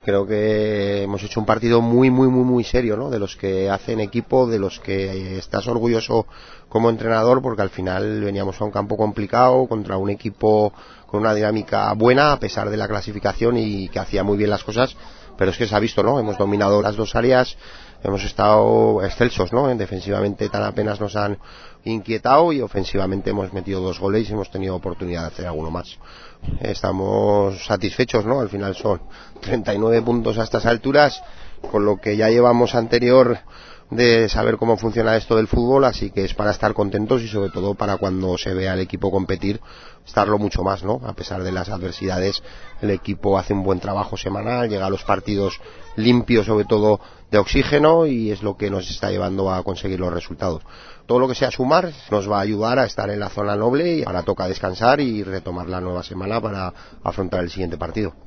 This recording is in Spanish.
Creo que hemos hecho un partido muy serio, ¿no? De los que hacen equipo, de los que estás orgulloso como entrenador, porque al final veníamos a un campo complicado contra un equipo con una dinámica buena a pesar de la clasificación y que hacía muy bien las cosas, pero es que se ha visto, ¿no? Hemos dominado las dos áreas, hemos estado excelsos, ¿no? Defensivamente tan apenas nos han inquietado y ofensivamente hemos metido 2 goles y hemos tenido oportunidad de hacer alguno más. Estamos satisfechos, ¿no? Al final son 39 puntos a estas alturas, con lo que ya llevamos anterior de saber cómo funciona esto del fútbol, así que es para estar contentos y sobre todo para cuando se vea al equipo competir, estarlo mucho más, ¿no? A pesar de las adversidades, el equipo hace un buen trabajo semanal, llega a los partidos limpios, sobre todo de oxígeno, y es lo que nos está llevando a conseguir los resultados. Todo lo que sea sumar nos va a ayudar a estar en la zona noble y ahora toca descansar y retomar la nueva semana para afrontar el siguiente partido.